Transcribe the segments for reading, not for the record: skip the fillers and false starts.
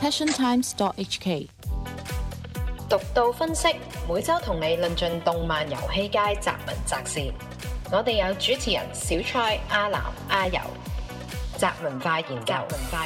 passiontimes.hk。 獨到分析，每週同你論盡動漫遊戲界雜文雜事。我哋有主持人小蔡、阿南、阿游，雜文化研究。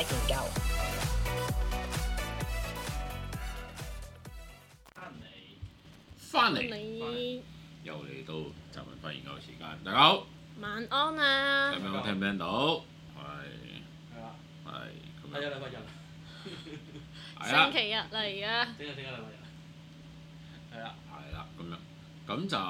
翻嚟又嚟到雜文化研究時間，大家好， 晚安啊！ 聽唔聽？聽唔聽到？ 係啦， 係咁係樣， 啊，禮拜日， 係啊星，期日嚟啊！ 整下禮拜日，係啦， 係啦，咁樣，咁就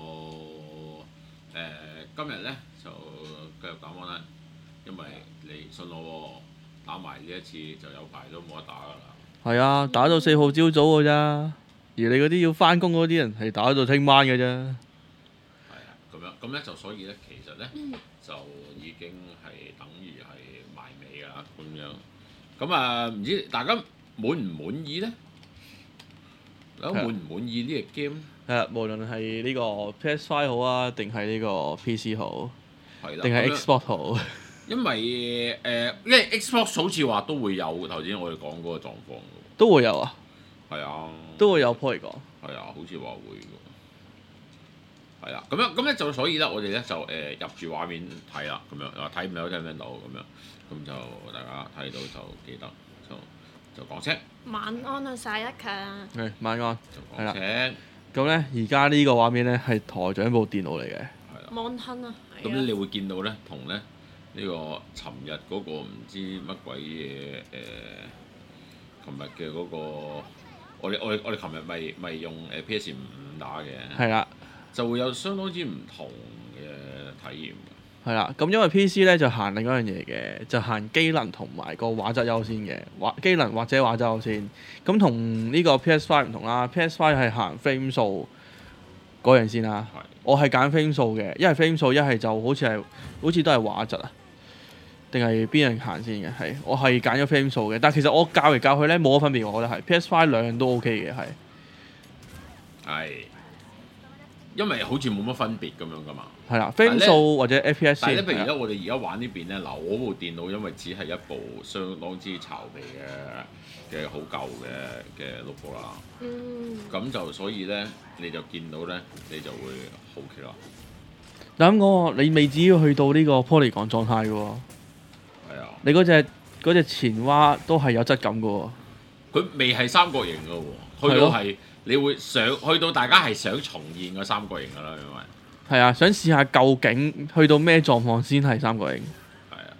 今日咧就繼續打 Mon， 因為你信我喎，打埋呢一次就有排都冇得打㗎啦。 係啊，打到4號朝早㗎咋，而你嗰啲要翻工嗰啲人係打到聽晚㗎咋。 係啊，咁樣，咁咧就所以咧，其實咧就已經係等於係埋尾㗎啦，咁樣。咁啊，唔知大家滿唔滿意咧？大家滿唔滿意呢個 game？ 係啊，無論係呢個 PS5 好啊，定係呢個 PC 好， 係啦， 定係咁樣 Xbox 好。 因為因為 Xbox 好似話都會有頭先我哋講嗰個狀況㗎都會有啊， 喎。係啊， 都會有 point 講。 係啊，好似話會㗎。係啦，咁樣咁咧就所以咧，我哋咧就入住畫面睇啦，咁樣話睇唔到聽唔聽到咁樣，咁就大家睇到就記得就講聲， 晚安啊，晒一強！ 係晚安。 就講聲， 咁咧，而家呢個畫面咧係台長部電腦嚟嘅。 係啦。 望吞啊！ 咁咧你會見到咧，同咧呢個尋日嗰個唔知乜鬼嘢琴日嘅嗰個，我哋琴日咪用PS5打嘅， 係啦， 就會有相當之唔同嘅體驗。 係啦。咁因為 PC 咧就限另一樣嘢嘅，就限機能同埋個畫質優先嘅，機能或者畫質優先。咁同呢個 PS5 唔同啦，PS5 係行 frame 數嗰樣先啦。 係我係揀 frame 數嘅，一係 frame 數，一係就好似都係畫質啊，定係邊樣行先嘅？係我係揀咗 frame 數嘅，但係其實我教嚟教去咧冇乜分別，我覺得係 PS5 兩樣都 OK 嘅，係。 係，因為好似冇乜分別咁樣噶嘛。 係啦但係 ，frame 呢數或者 FPS 但係咧， 先。 譬如咧， 係啦我哋而家玩呢邊咧，嗱，我部電腦因為只係一部相當之巢皮嘅好舊嘅 notebook 啦，咁就所以咧，你就見到咧，你就會好奇啦。 但咁講喎，你未至於去到呢個 Polygon 狀態嘅喎， 係啊， 你嗰隻前蛙都係有質感嘅喎。 佢未係三角形嘅喎，去到係你會去到大家係想重現個三角形㗎啦，因為係啊，想試下究竟去到咩狀況先係三角形。 係啊，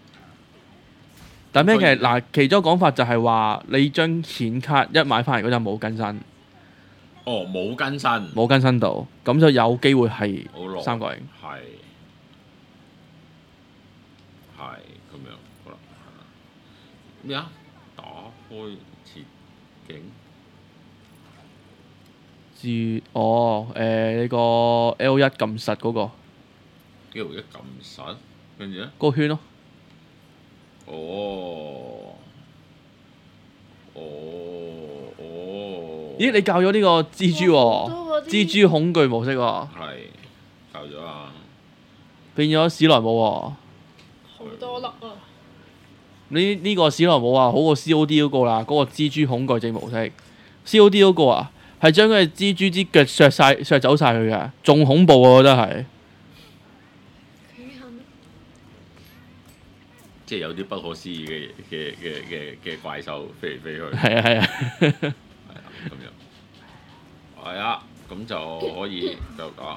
但咩所以其中一個講法就係話，你張顯卡一買翻嚟嗰陣冇更新， 哦冇更新， 冇更新到，咁就有機會係好耐三角形。 係咁樣，好啦，咩啊？打開設景。 你個 L1 撳實嗰個呢度一撳實，跟住咧， 個圈咯。 哦， 咦？你教咗呢個蜘蛛好多嗰喎， 啲蜘蛛恐懼模式喎， 係教咗啊！ 變咗史萊姆喎。 好多粒啊！ 呢個史萊姆啊，好過 COD 嗰個啦，嗰個蜘蛛恐懼症模式。COD 嗰個啊，係將佢蜘蛛支腳削走晒佢嘅，仲恐怖啊！我覺得係。 即係有啲不可思議嘅怪獸飛嚟飛去， 係啊係啊。 係啊咁樣，係啊，咁就可以繼續打。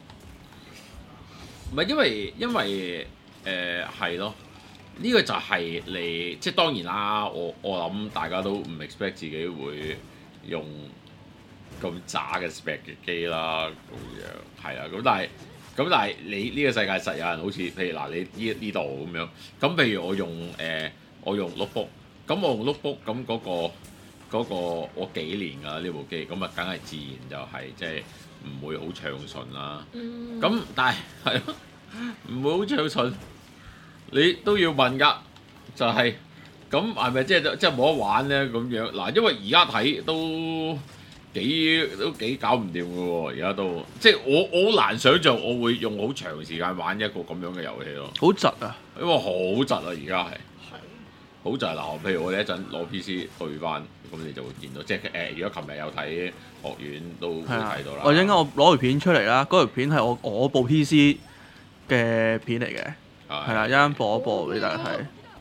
唔係因為係咯，呢個就係你即係當然啦。我諗大家都唔 expect 自己會用咁渣嘅 spec 嘅機啦，咁樣係啊。咁但係你呢個世界實有人好似譬如嗱你呢度咁樣，咁譬如我用 notebook，咁我用 notebook 咁嗰個我幾年㗎呢部機，咁啊梗係自然就係即係唔會好暢順啦。咁但係係咯，唔會好暢順，你都要問㗎，就係咁係咪即係冇得玩咧咁樣嗱？因為而家睇都幾搞唔掂嘅喎，而家都即係我好難想像我會用好長時間玩一個咁樣嘅遊戲咯。 好窒啊！ 因為好窒啊，而家係好就係嗱，譬如我哋一陣攞 PC 去翻，咁你就會見到，即係如果琴日有睇學院都會睇到啦。 或者我攞條片出嚟啦，嗰條片係我部 PC 嘅片嚟嘅，係啦，一陣播一播俾大家睇。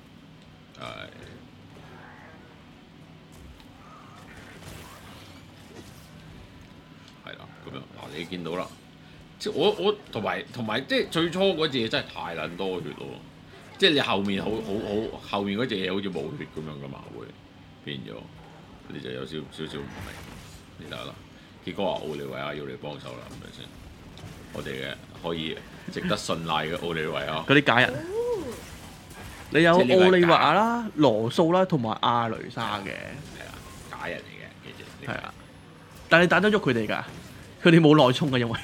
係啦，咁樣嗱，你見到啦，即係我同埋即係最初嗰隻嘢真係太撚多血咯，即係你後面好後面嗰隻嘢好似冇血咁樣噶嘛，會變咗，你就有少少唔明，你睇下啦。結果話奧利維亞要你幫手啦，係咪先？我哋嘅可以值得信賴嘅奧利維亞。 嗰啲假人，你有奧利維亞啦、羅素啦，同埋阿雷莎嘅。 係啊，假人嚟嘅，其實。 係啊，但係你打得喐佢哋㗎，佢哋冇內衝嘅，因為。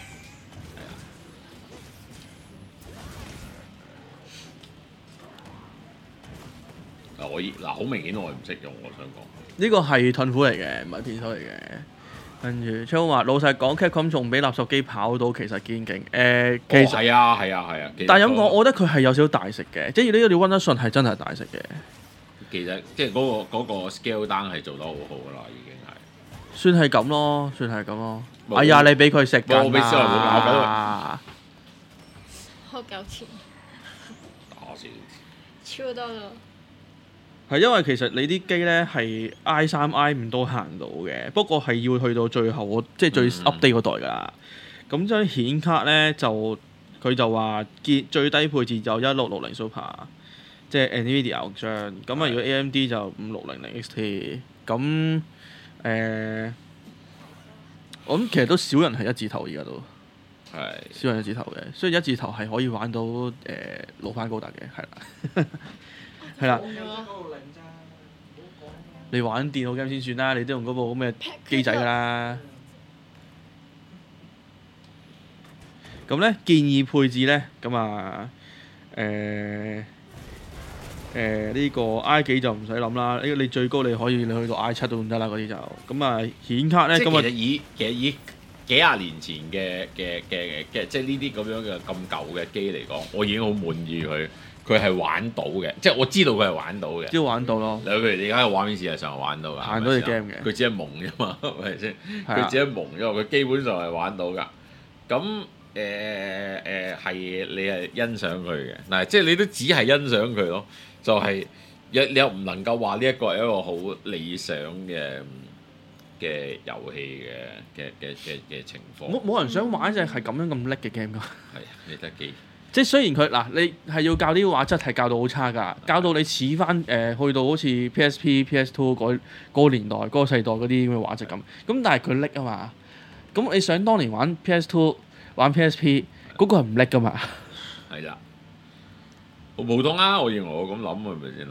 好明顯我係唔識用，我想講。 呢個係盾斧嚟嘅，唔係片手嚟嘅。跟住昌話：老實講 ，Capcom 仲比垃圾機跑到，其實堅勁。其實係啊。 但係咁講，我覺得佢係有少少大食嘅，即係呢個你溫得順係真係大食嘅。 其實即係嗰個 scale down 係做得好好㗎啦，已經係。 算係咁咯，算係咁咯。哎呀，你俾佢食㗎， 我俾小人冇咬緊。 好夠錢， 打死！ 超多咯。 係因為其實你啲機咧係 I3 I5都行到嘅，不過係要去到最後即係最 update 嗰代㗎啦。咁張顯卡咧就佢就話最低配置就1660 Super， 即係 NVIDIA 牛張。咁啊，如果 AMD 就5600 XT。咁我諗其實都少人係一字頭，而家都係少人一字頭嘅，所以一字頭係可以玩到老翻高達嘅，係啦，係啦。你玩電腦 game 先算啦，你都用嗰部咁嘅機仔㗎啦。咁咧建議配置咧，咁啊呢個 I 幾就唔使諗啦，呢你最高你可以去到 I7都唔得啦，嗰啲就咁啊顯卡咧，咁啊其實以幾廿年前嘅即係呢啲咁樣嘅咁舊嘅機嚟講，我已經好滿意佢。佢係玩到嘅，即係我知道佢係玩到嘅。 只要玩到咯。 譬如你而家個畫面事實上係玩到㗎。 行到隻 game 嘅。 佢只係蒙啫嘛，係咪先？佢只係蒙啫嘛，佢基本上係玩到㗎。咁係你係欣賞佢嘅，嗱即係你都只係欣賞佢咯，就係你又唔能夠話呢一個係一個好理想嘅遊戲嘅情況。 冇人想玩一隻係咁樣咁叻嘅 game 㗎。 係你得機。 即係雖然佢你係要教啲畫質係教到好差㗎，教到你似翻去到好似 PSP、PS2 嗰個年代、嗰個世代嗰啲咁嘅畫質咁。咁但係佢叻啊嘛。咁你想當年玩 PS2、玩 PSP 嗰個係唔叻㗎嘛？ 係啦，好普通啊！我認為我咁諗係咪先啦？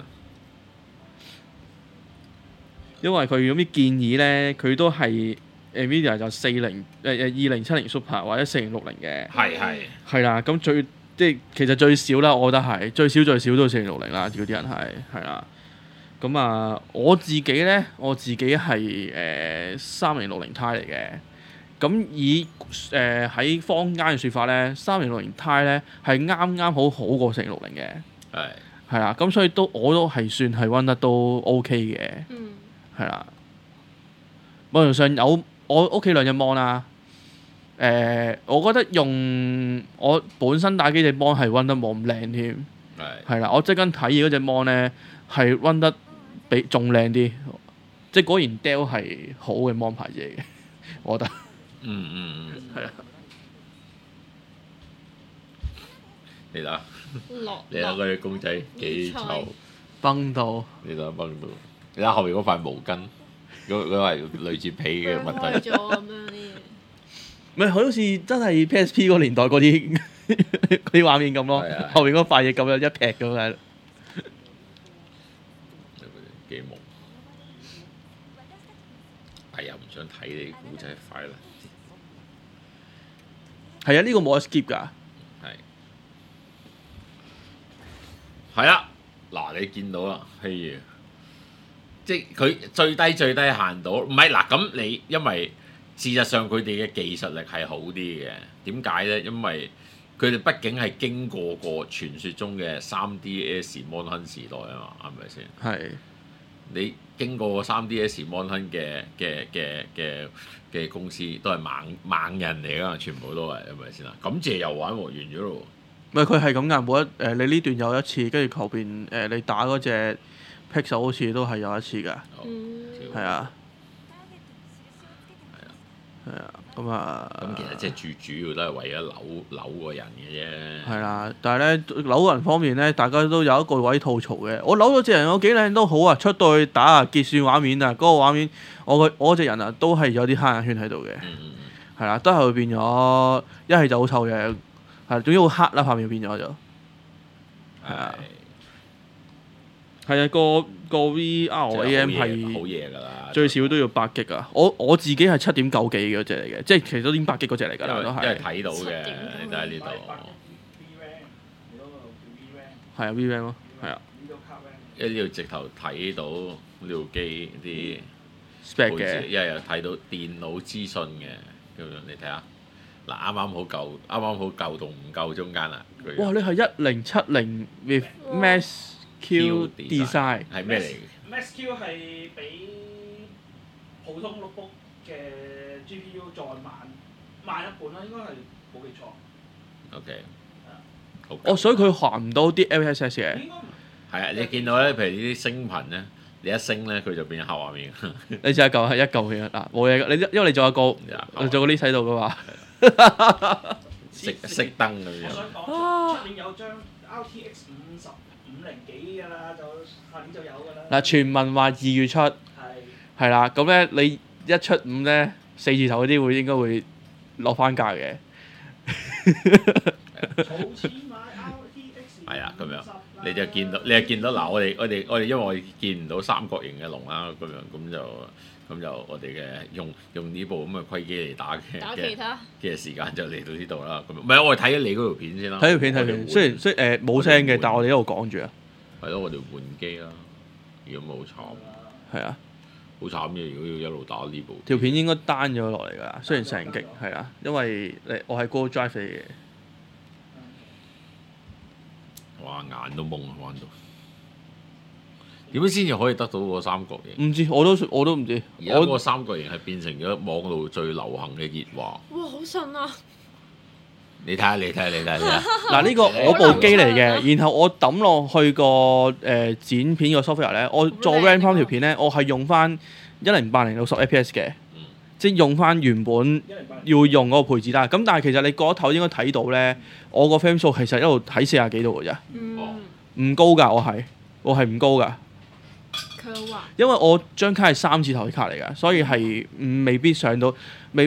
因為佢咁啲建議咧，佢都係 NVIDIA 就2070 Super 或者4060嘅。係啦，咁即係其實最少啦，我覺得係最少都4060啦。如果啲人係啦，咁啊，我自己係3060 Ti 嚟嘅。咁以喺坊間嘅説法咧，3060 Ti 咧係啱好過4060嘅。係啦，咁所以我都係算係温得都 OK 嘅。係啦，網上有我屋企兩隻 mon 啦。我覺得用我本身打機隻 mon 係温得冇咁靚添，係啦，我即刻睇嘢嗰隻 mon 咧係温得比仲靚啲，即係果然 Dell 係好嘅 mon 牌子嚟嘅，我覺得。係啊。 你睇，你睇嗰隻公仔幾臭， 崩到。 你睇崩到，你睇後面嗰塊毛巾，嗰係類似皮嘅物體。 唔係，佢好似真係 PSP 嗰年代嗰啲畫面咁咯，後面嗰塊嘢咁樣一劈咁樣。 幾毛？哎呀，唔想睇你古仔快啦！ 係啊，呢個冇得 skip 㗎。 係啦，嗱你見到啦，譬如即係佢最低限度，唔係嗱咁你因為。事實上佢哋嘅技術力係好啲嘅，點解咧？因為佢哋畢竟係經過傳說中嘅 3DS Mon Hun 時代啊嘛，係咪先？ 係你經過 3DS Mon Hun 嘅公司都係猛人嚟㗎嘛，全部都係咪先啊？感謝又玩喎，完咗咯唔係佢係咁㗎，冇一你呢段有一次，跟住後邊你打嗰隻 Pixel 好似都係有一次㗎，係啊，係啊，咁啊， 咁其實即係最主要都係為咗扭個人嘅啫。 係啦，但係咧扭人方面咧，大家都有一個位吐槽嘅。我扭咗隻人有幾靚都好啊，出到去打啊結算畫面啊，嗰個畫面我隻人啊都係有啲黑眼圈喺度嘅，係啦，都係會變咗一係就好臭嘅，係總之好黑啦，塊面變咗就係啊。係啊，個 VRAM 係好嘢㗎啦， 最少都要8 G 啊！我自己係7.9幾嗰隻嚟嘅，即係其實都已經8 G 嗰隻嚟㗎啦，都因為係。 睇到嘅， 7.9 你睇喺呢度。 係啊 VRAM 咯，係啊因為呢度直頭睇到呢部機啲 spec 好似嘅， 因為又睇到電腦資訊嘅，咁樣你睇下，嗱啱啱好夠同唔夠中間啦。佢哇！你係1070 with Max Q design， 係咩嚟嘅？ Max Q 係比普通 notebook 嘅 GPU 再慢一半啦，應該係冇記錯。 OK，好哦，所以佢行唔到啲 LSS 嘅， 應該唔係啊！你見到咧，譬如呢啲升頻咧，你一升咧，佢就變咗黑畫面。 你只一嚿係一嚿嘅嗱，冇嘢㗎。你因為你仲有個你仲有個 list 喺度㗎嘛， 熄燈咁樣。 我想講出年有張 RTX 50幾㗎啦，就下年就有㗎啦。 嗱，傳聞話2月出， 係係啦，咁咧你一出5咧4字頭嗰啲應該會落翻價嘅。 儲錢買 RTX 係啊，咁樣你就見到嗱，我哋因為我見唔到三角形嘅龍啦，咁就我哋嘅用呢部咁嘅規機嚟打其他嘅時間就嚟到呢度啦。咁唔係我哋睇咗你嗰條片先啦。 睇條片，雖然冇聲嘅，但係我哋一路講住啊。 係咯，我哋換機啦。如果冇慘， 係啊， 好慘嘅。如果要一路打呢部條片應該 down 咗落嚟㗎啦。雖然成極係啊，因為我係 Google Drive 嚟嘅。 哇！眼都蒙啊，玩到點樣先至可以得到個三角形？ 唔知我都唔知。 而家嗰個三角形係變成咗網路最流行嘅熱話。 哇，好順啊！ 你睇下。 嗱，呢個我部機嚟嘅，然後我抌落去個剪片個 software 咧，我再 run 翻條片咧，我係用翻1080 60 fps 嘅，即係用翻原本要用嗰個配置啦。咁但係其實你過一頭應該睇到咧，我個 frame 數其實一路喺40幾度嘅啫，唔高㗎，我係唔高㗎。 佢好滑， 因為我張卡係3字頭嘅卡嚟㗎，所以係未必上到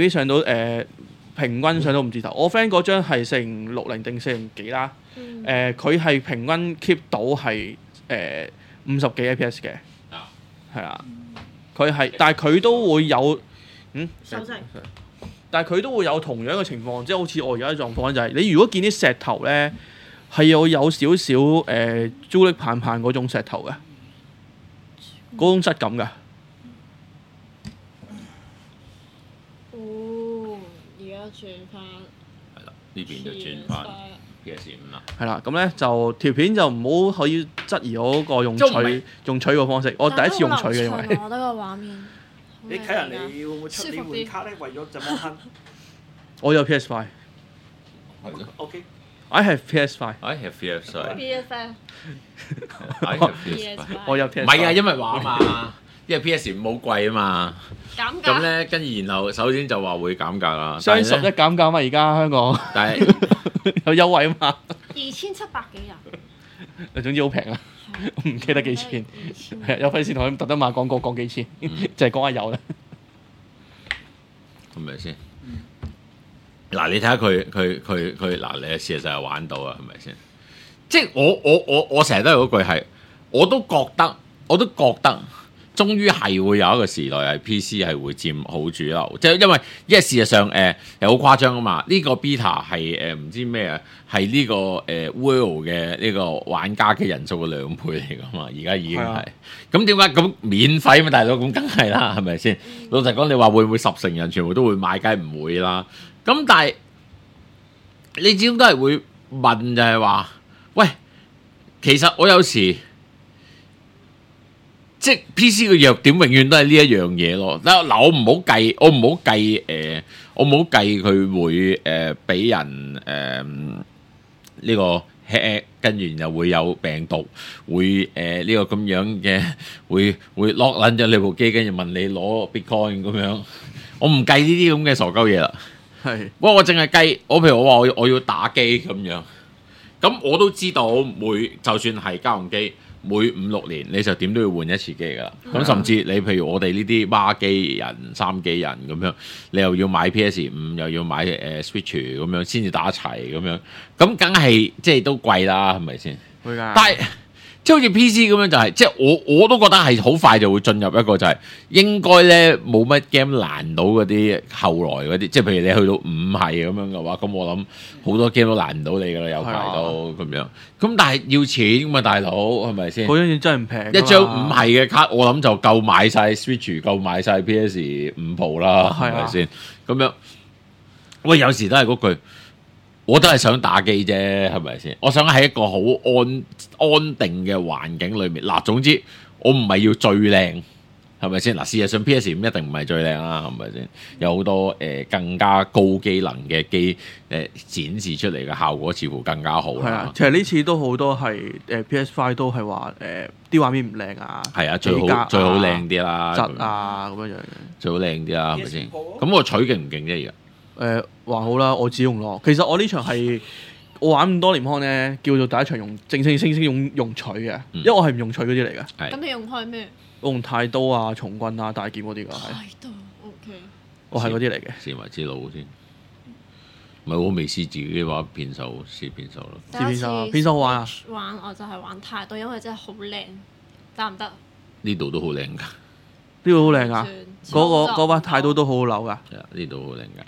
平均上到5字頭。我 friend 嗰張係40定40幾啦，佢係平均 keep 到係50幾 fps 嘅，係啊，佢係，但係佢都會有手勢但係佢都會有同樣嘅情況，即係好似我而家嘅狀況就係，你如果見啲石頭咧係有少少朱力棒棒嗰種石頭嘅。嗰種質感㗎。 哦，而家轉翻係啦，呢邊就轉翻 PS5啦。 係啦，咁咧就條片就唔好可以質疑我嗰個用取個方式。我第一次用取嘅，因為我覺得個畫面。 你睇人哋會唔會出年換卡咧？為咗就 Mon Hun。 我有 PS5。 係咯。 OK。 I have PS5。 I have PS5。 PS5。 I have PS5。 我有 PS5。 唔係啊，因為話啊嘛，因為 PS5好貴啊嘛。 減價。 咁咧，跟住然後首先就話會減價啦。 雙11減價嘛，而家香港。 但係有優惠啊嘛。 2700幾人。 總之好平啊！唔記得幾錢。係有費事同佢特登買廣告講幾錢，就係講下有啦。 係咪先？嗱，你睇下佢嗱，你事實上係玩到啊，係咪先？即係我成日都係嗰句係，我都覺得，終於係會有一個時代係 PC 係會佔好主流，即係因為事實上係好誇張啊嘛。呢個 beta 係唔知咩啊，係呢個World 嘅呢個玩家嘅人數嘅2倍嚟噶嘛，而家已經係。咁點解咁免費嘛，大佬？咁梗係啦，係咪先？老實講，你話會唔會10成人全部都會買？梗係唔會啦。咁但係你始終都係會問就係話，喂，其實我有時即係 PC 嘅弱點，永遠都係呢一樣嘢咯。嗱，我唔好計佢會俾人呢個 hack，跟住然後會有病毒，會呢個咁樣嘅，會 lock 撚咗你部機，跟住問你攞 Bitcoin 咁樣。我唔計呢啲咁嘅傻鳩嘢啦。 係， 不過我淨係計，譬如我話我要打機咁樣，咁我都知道就算係家用機，每5-6年你就點都要換一次機噶啦。咁甚至你譬如我哋呢啲孖機人、3機人咁樣，你又要買 PS5，又要買Switch 咁樣先至打齊咁樣，咁梗係即係都貴啦，係咪先？ 會㗎。 但係即係好似 PC 咁樣就係、即係我都覺得係好快就會進入一個就係、應該咧冇乜 game 難到嗰啲後來嗰啲，即係譬如你去到5係咁樣嘅話，咁我諗好多 game 都難唔到你㗎啦，有排都咁樣。咁但係要錢㗎嘛，大佬係咪先？ 嗰樣嘢真係唔平。 一張5係嘅卡，我諗就夠買晒 Switch， 夠買晒 PS5 Pro 啦，係咪先？咁樣，喂，有時都係嗰句。我都係想打機啫，係咪先？我想喺一個好安定嘅環境裏面。嗱，總之我唔係要最靚，係咪先？嗱，事實上 PS5 一定唔係最靚啦，係咪先？有好多更加高機能嘅機展示出嚟嘅效果似乎更加好啦。 係啊，其實呢次都好多係PS5 都係話啲畫面唔靚啊。係啊， 最好靚啲啦， 質啊咁樣樣。 最好靚啲啦，係咪先？咁我取勁唔勁啫而家？ 還好啦，我只用咯。其實我呢場係我玩咁多年康咧，叫做第一場用正用取嘅，因為我係唔用取嗰啲嚟嘅。 咁你用開咩？ 我用太刀啊、重棍啊、大劍嗰啲㗎。 太刀 OK。 我係嗰啲嚟嘅。 試埋支路先。唔係我未試自己玩片手，試片手咯。 試片手，片手好玩啊！ 玩我就係玩太刀，因為真係好靚，得唔得？ 呢度都好靚㗎。 呢度好靚啊！嗰把太刀都好好扭㗎。 係啊，呢度好靚㗎。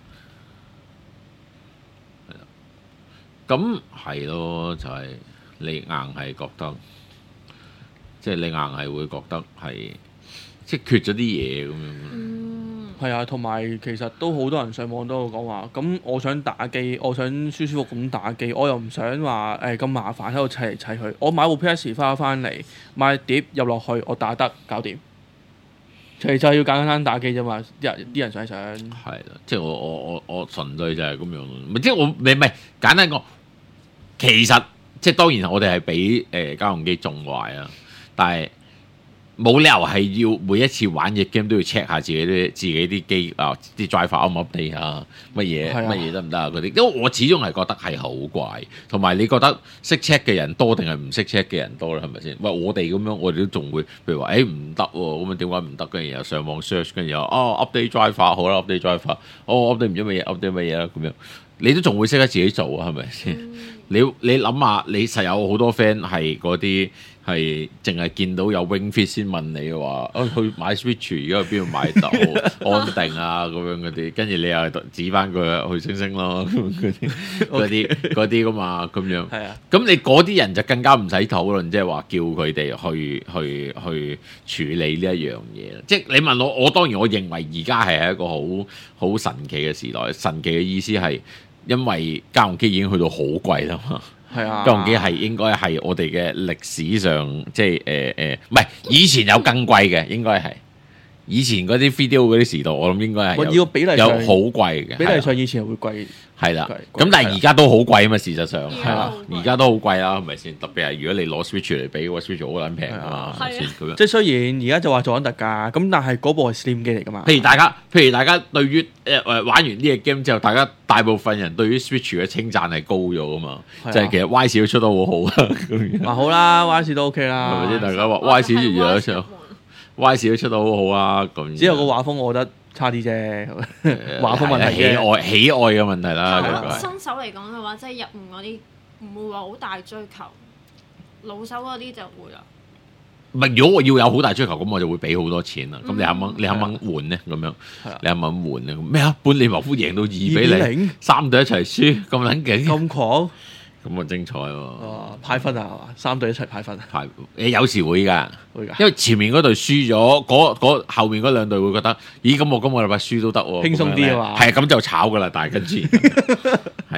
咁係咯，就係、你硬係覺得，即係你硬係會覺得係即係缺咗啲嘢咁樣。 係啊，同埋其實都好多人上網都有講話，咁我想打機，我想舒舒服咁打機，我又唔想話咁麻煩喺度砌嚟砌去。我買部 PS 翻嚟，買碟入落去，我打得搞掂。其實就係要簡單打機啫嘛，啲人想。 係啦，即係我純粹就係咁樣咯。即係我唔係簡單講。其實即係當然，我哋係俾家用機縱壞啊，但係冇理由係要每一次玩嘅 game 都要 check 下自己啲機啊啲 driver update 唔 update 啊，乜嘢得唔得啊嗰啲，因為我始終係覺得係好怪，同埋你覺得識 check 嘅人多定係唔識 check 嘅人多咧？係咪先？喂，我哋咁樣，我哋都仲會譬如話唔得喎，咁啊點解唔得？跟住又上網 search，跟住又update driver 好啦 ，update driver，update 唔知乜嘢 update 乜嘢啦咁樣，你都仲會識得自己做啊？係咪先？你諗下，你實有好多 friend 係嗰啲係淨係見到有 Wing Fit 先問你嘅話，去買 Switch 而家去邊度買到安定啊咁樣嗰啲，跟住你又指翻佢去星星咯，嗰啲噶嘛咁樣。係啊，咁你嗰啲人就更加唔使討論，即係話叫佢哋去處理呢一樣嘢。即係你問我當然我認為而家係一個好神奇嘅時代。神奇嘅意思係。因為家用機已經去到好貴啦嘛，係啊，家用機係應該係我哋嘅歷史上，即係唔係以前有更貴嘅，應該係以前嗰啲 video 嗰啲時代，我諗應該係有比例有好貴嘅， 比例上以前會貴， 係啦。咁但係而家都好貴啊嘛，事實上係啦，而家都好貴啦，係咪先？特別係如果你攞 Switch 嚟比，個 Switch 好撚平啊嘛，係咪先？咁樣即係雖然而家就話做緊特價，咁但係嗰部係 Steam 機嚟㗎嘛。 譬如大家對於玩完呢個 game 之後，大家大部分人對於 Switch 嘅稱讚係高咗㗎嘛，就係其實 Y 市都出得好好啊。 話好啦 ，Y 市都 OK 啦， 係咪先？大家話 Y 市越嚟越出 ，Y 市都出得好好啊。咁只有個畫風，我覺得差啲啫，畫風問題嘅，喜愛嘅問題啦。 新手嚟講嘅話，即係入門嗰啲唔會話好大追求，老手嗰啲就會啦。 唔係，如果我要有好大追求，咁我就會俾好多錢啦。咁你肯唔肯換咧？咁樣你肯唔肯換咧？咩啊？本利茅夫贏到2-0，三隊一齊輸，咁撚勁， 咁狂， 咁啊精彩喎！ 派分啊，係嘛？三隊一齊派分啊？ 有時會㗎，因為前面嗰隊輸咗，後面嗰兩隊會覺得，咦？咁我今個禮拜輸都得喎， 輕鬆啲啊嘛。 係咁就炒㗎啦，但係跟住係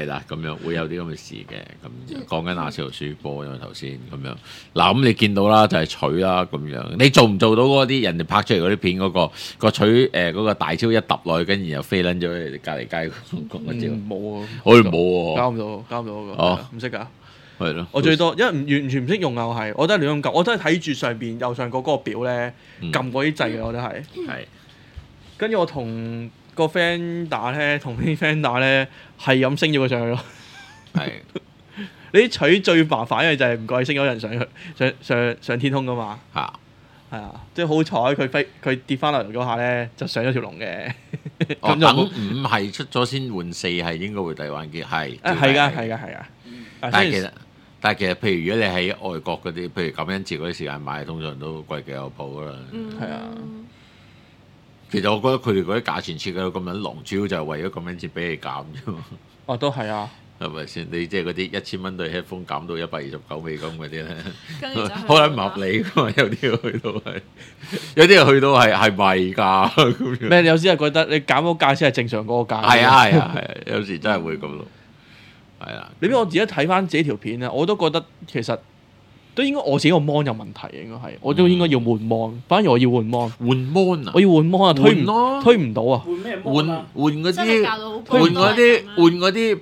係啦，咁樣會有啲咁嘅事嘅。咁講緊阿超輸波，因為頭先咁樣嗱，咁你見到啦，就係取啦咁樣。你做唔做到嗰啲人哋拍出嚟嗰啲片嗰個取嗰個大超一揼落去，跟住然後飛撚咗去隔離街嗰招？ 冇啊， 好似冇喎， 交唔到嗰個， 哦唔識㗎。 係咯， 我最多因為完全唔識用啊，我都係亂咁撳，我都係睇住上邊右上角嗰個表咧撳嗰啲掣嘅，我都係。 係。 跟住我同個 friend 打咧，同啲 friend 打咧係咁升咗佢上去咯。 係。 你啲取最麻煩嘅就係唔該升咗人上去上天空㗎嘛。 嚇。 係啊，即係好彩佢跌翻落嚟嗰下咧，就上咗條龍嘅。 咁就等5係出咗先換4係應該會遞還嘅，係。 係㗎。 但係其實，譬如如果你喺外國嗰啲，譬如感恩節嗰啲時間買，通常都貴幾有譜啦。 係啊。 其實我覺得佢哋嗰啲價錢設計到咁撚狼，主要就係為咗感恩節俾你減啫嘛。 哦，都係啊。 係咪先？你即係嗰啲1000蚊對 headphone 減到129美金嗰啲咧， 好撚唔合理㗎嘛？有啲去到係，有啲去到係咪㗎咁樣？ 咩？有時係覺得你減嗰價先係正常嗰個價。 係啊，有時真係會咁咯。係啊。 你知我自己睇翻自己條片咧，我都覺得其實都應該我自己個 mon 有問題，應該係我都應該要換 mon，反而我要換 mon。 換 mon 啊！ 我要換 mon 啊，推唔到啊！ 換咩換 mon 啊？ 換嗰真係啲教到好換嗰啲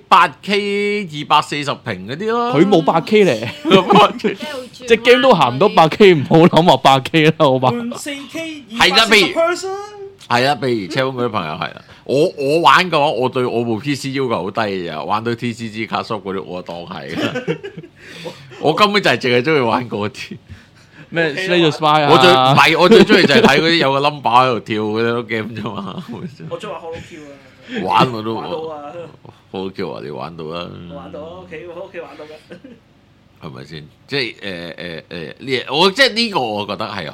8K 240屏嗰啲咯。 佢冇8K 嚟，隻 game 都行唔到8K，唔好諗話8K 啦，好吧？ 換 4K 係啦譬如 240%。 係啊，譬如車嗰啲朋友係啦，我玩嘅話，我對我部 PC 要求好低嘅，玩到 TCG 卡 shop 嗰啲我當係嘅。我根本就係淨係中意玩嗰啲咩 Slay the Spire 啊！ 我最中意就係睇嗰啲有個 number 喺度跳嗰啲 game 啫嘛。 我中意玩 Holo Q 啊！ 玩我都玩到啊！ 好叫話你玩到啦， 玩到屋企玩到嘅。 係咪先？即係我即係呢個我覺得係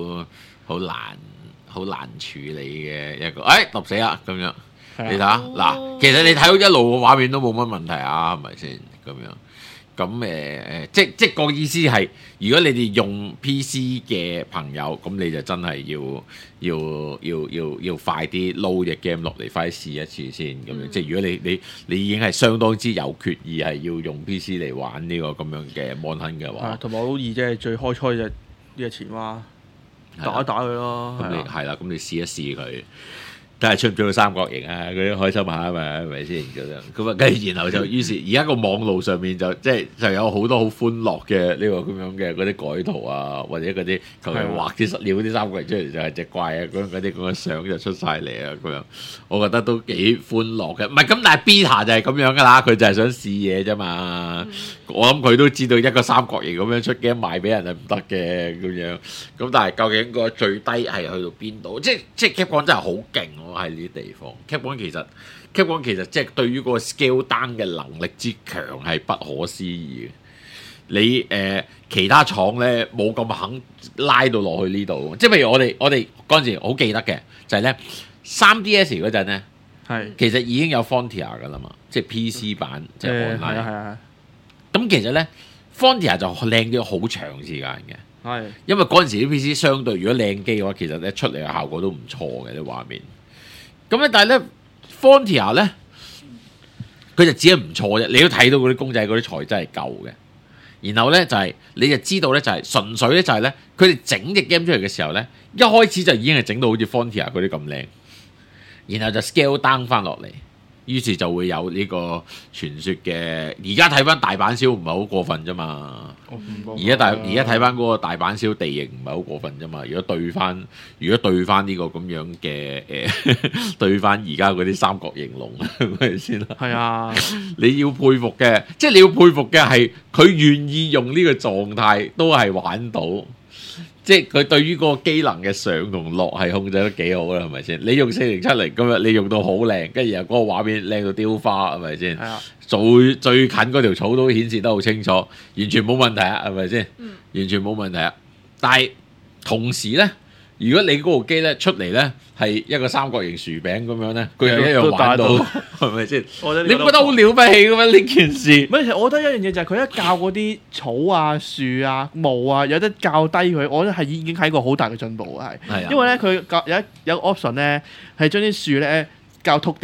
好難處理嘅一個。揼死啊咁樣！你睇下嗱，其實你睇到一路個畫面都冇乜問題啊，係咪先咁樣？咁即個意思係，如果你哋用 PC 嘅朋友，咁你就真係要快啲撈隻 game 落嚟，快啲試一次先咁樣。即係如果你已經係相當之有決意係要用 PC 嚟玩呢個咁樣嘅 mon hun 嘅話， 同埋好易啫，最開初就呢隻前蛙打一打佢咯。 咁你係啦，咁你試一試佢。睇下出唔出到三角形啊！嗰啲開心下啊嘛，係咪先咁樣？咁啊，跟住然後就於是而家個網路上面就有好多好歡樂嘅呢個咁樣嘅嗰啲改圖啊，或者嗰啲求其畫啲實料啲三角形出嚟就係隻怪啊，嗰啲咁嘅相就出晒嚟啊咁樣。我覺得都幾歡樂嘅。唔係咁，但係 Beta 就係咁樣噶啦，佢就係想試嘢啫嘛。我諗佢都知道一個三角形咁樣出 game 賣俾人係唔得嘅咁樣。咁但係究竟個最低係去到邊度？即係 Capcom 真係好勁喎！喺呢啲地方 Capcom 其實即係對於個 scale down 嘅能力之強係不可思議嘅。你其他廠咧冇咁肯拉到落去呢度，即係譬如我哋嗰陣時好記得嘅就係咧 3DS 嗰陣咧，其實已經有 Frontier 噶啦嘛，即係 PC 版即係 online。係。咁其實咧 Frontier 就靚咗好長時間嘅。係。因為嗰陣時啲 PC 相對如果靚機嘅話，其實咧出嚟嘅效果都唔錯嘅啲畫面。咁咧，但係咧 Frontier 咧，佢就只係唔錯啫。你都睇到嗰啲公仔嗰啲材質係舊嘅。然後咧就係你就知道咧就係純粹咧就係咧，佢哋整隻 game 出嚟嘅時候咧，一開始就已經係整到好似 Frontier 嗰啲咁靚，然後就 scale down 翻落嚟，於是就會有呢個傳說嘅。而家睇翻大阪燒唔係好過分啫嘛。而家睇翻嗰個大阪燒地形唔係好過分啫嘛。如果對翻呢個咁樣嘅對翻而家嗰啲三角形龍係咪先啦？係啊，你要佩服嘅，即係你要佩服嘅係佢願意用呢個狀態都係玩到。即係佢對於嗰個機能嘅上同落係控制得幾好啦，係咪先？你用4070咁樣，你用到好靚，跟住又嗰個畫面靚到雕花，係咪先？係啊，最近嗰條草都顯示得好清楚，完全冇問題啊，係咪先？完全冇問題啊！但係同時咧，如果你嗰部機咧出嚟咧係一個三角形薯餅咁樣咧，佢又一樣玩到，係咪先？你覺得好了不起嘅咩呢件事？唔係，其實我覺得一樣嘢就係佢一教嗰啲草啊、樹啊、霧啊，有得教低佢，我覺得係已經係一個好大嘅進步啊！係，因為咧佢有個 option 咧係將啲樹咧教禿啲。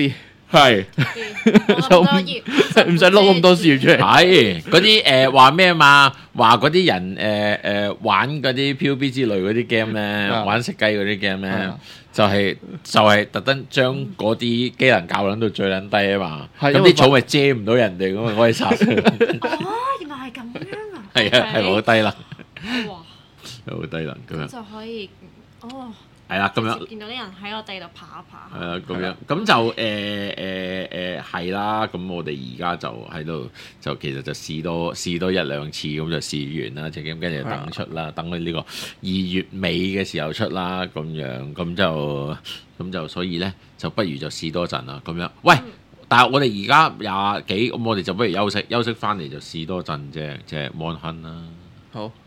係就唔使撈咁多事出嚟。 係嗰啲話咩嘛？話嗰啲人玩嗰啲 PUB 之類嗰啲 game 咧，玩食雞嗰啲 game 咧，就係特登將嗰啲機能教撚到最撚低啊嘛。咁啲草咪遮唔到人哋咁啊，可以殺死。 哦，原來係咁樣啊！ 係啊，係好低能， 哇， 好低能咁樣。 就可以哦。 係啦，咁樣見到啲人喺個地度爬一爬。 係啦，咁樣咁就係啦。咁我哋而家就喺度，就其實就試多一兩次，咁就試完啦隻 game，跟住就等出啦，等佢呢個2月尾嘅時候出啦，咁樣咁就所以咧，就不如就試多陣啦，咁樣。喂，但係我哋而家廿幾，咁我哋就不如休息翻嚟就試多陣啫，即係 Mon Hun 啦。 好。